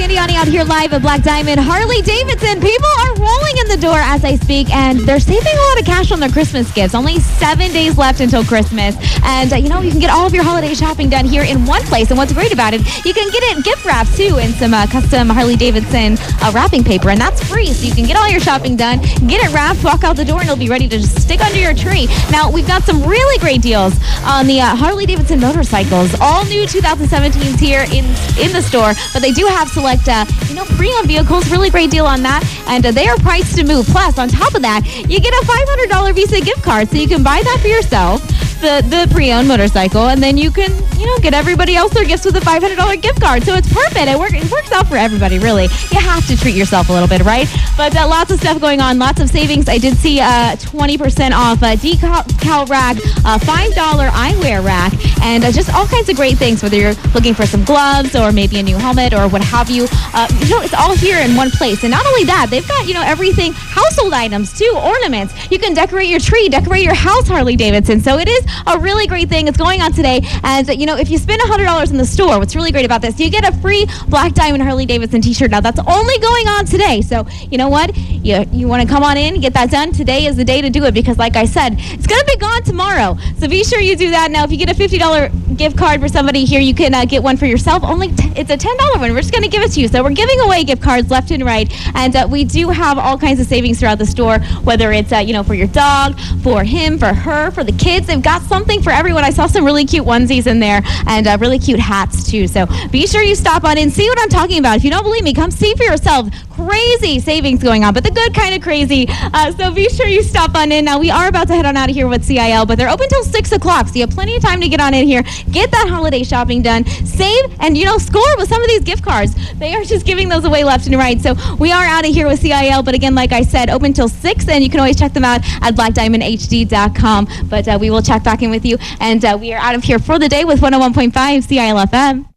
Grandiani out here live at Black Diamond. Harley Davidson, people are rolling in the door as I speak, and they're saving a lot of cash on their Christmas gifts. Only 7 days left until Christmas. And, you can get all of your holiday shopping done here in one place. And what's great about it, you can get it gift wrapped, too, in some custom Harley Davidson wrapping paper. And that's free, so you can get all your shopping done, get it wrapped, walk out the door, and it'll be ready to just stick under your tree. Now, we've got some really great deals on the Harley Davidson motorcycles. All new 2017s here in the store, but they do have select, pre-owned vehicles. Really great deal on that, and they are priced to move. Plus, on top of that, you get a $500 Visa gift card, so you can buy that for yourself, the pre-owned motorcycle, and then you can, get everybody else their gifts with a $500 gift card. So it's perfect. It works out for everybody, really. You have to treat yourself a little bit, right? But lots of stuff going on, lots of savings. I did see 20% off decal rack, $5 eyewear rack, and just all kinds of great things, whether you're looking for some gloves or maybe a new helmet or what have you. It's all here in one place. And not only that, they've got, everything, household items too, ornaments. You can decorate your tree, decorate your house, Harley Davidson. So it is a really great thing. It's going on today. And, if you spend $100 in the store, what's really great about this, you get a free Black Diamond Harley Davidson t-shirt. Now, that's only going on today. So, you know what? You want to come on in, get that done. Today is the day to do it because, like I said, it's going to be gone tomorrow. So be sure you do that. Now, if you get a $50 gift card for somebody here, you can get one for yourself. It's a $10 one. We're just going to give it to you. So we're giving away gift cards left and right. And we do have all kinds of savings throughout the store, whether it's, for your dog, for him, for her, for the kids. They've got something for everyone. I saw some really cute onesies in there and really cute hats, too. So be sure you stop on in, see what I'm talking about. If you don't believe me, come see for yourself. Crazy savings going on, but the good kind of crazy. So be sure you stop on in. Now, we are about to head on out of here with CIL, but they're open till 6 o'clock, so you have plenty of time to get on in here, get that holiday shopping done, save, and, score with some of these gift cards. They are just giving those away left and right. So we are out of here with CIL, but again, like I said, open till 6, and you can always check them out at blackdiamondhd.com. But we will check back in with you, and we are out of here for the day with 101.5 CIL FM.